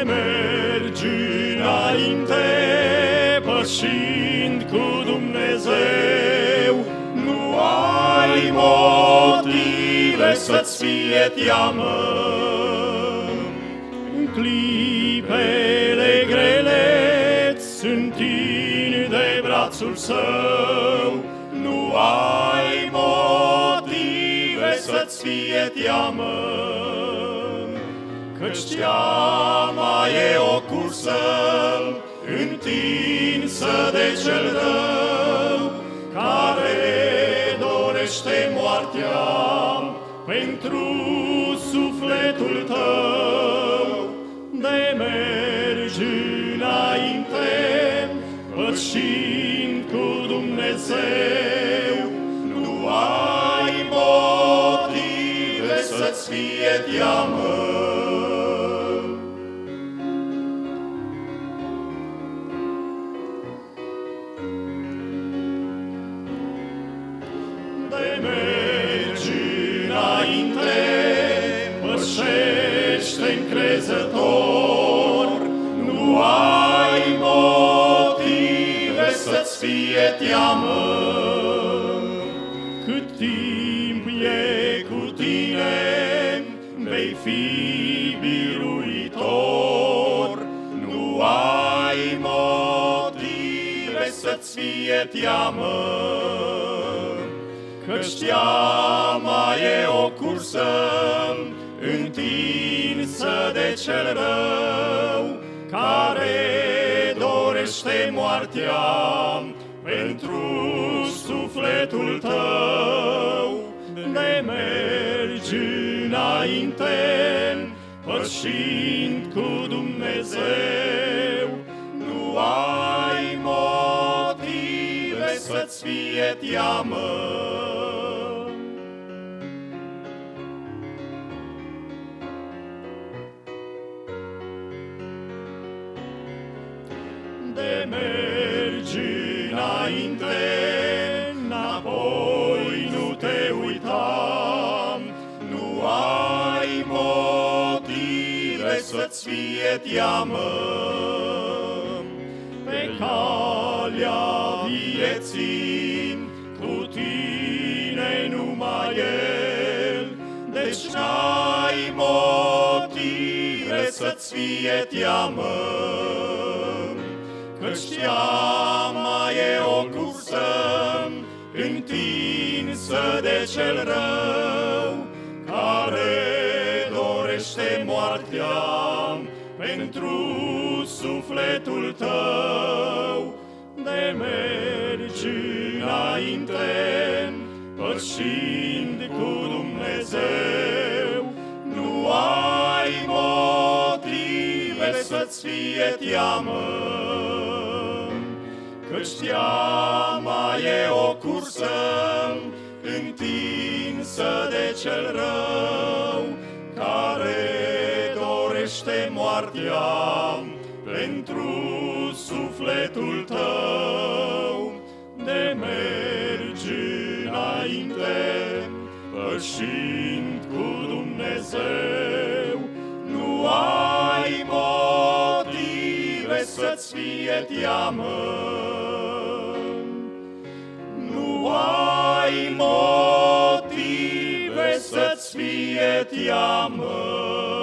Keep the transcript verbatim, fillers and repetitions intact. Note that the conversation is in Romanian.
mergi înainte, pășind cu Dumnezeu, nu ai motive să-ți fie teamă. În clipele grele-ți întinde brațul său, nu ai motive să-ți fie teamă. Căci teama e o cursă întinsă de cel rău, care dorește moartea pentru sufletul tău. De mergi înainte, pășind cu Dumnezeu, nu ai motive să-ți fie teamă. De mergi înainte, pășește încrezător, nu ai motive să-ți fie teamă. Cât timp e cu tine, vei fi biruitor, nu ai motive să-ți fie teamă. Căci teama e o cursă întinsă de cel rău, care dorește moartea pentru sufletul tău. De mergi înainte, pășind cu Dumnezeu, nu ai motive să-ți fie teamă. De mergi înainte, înapoi nu te uita, nu ai motive să-ți fie teamă. Pe calea vieții, cu tine numai El, deci n-ai motive să-ți fie teamă. Căci teama e o cursă întinsă de cel rău, care dorește moartea pentru sufletul tău. De mergi înainte, pășind cu Dumnezeu, nu ai motive să-ți fie teamă. Căci teama e o cursă întinsă de cel rău, care dorește moartea pentru sufletul tău. De mergi înainte, pășind cu Dumnezeu, nu ai motive să-ți fie teamă. Nu ai motive să-ți fie teamă.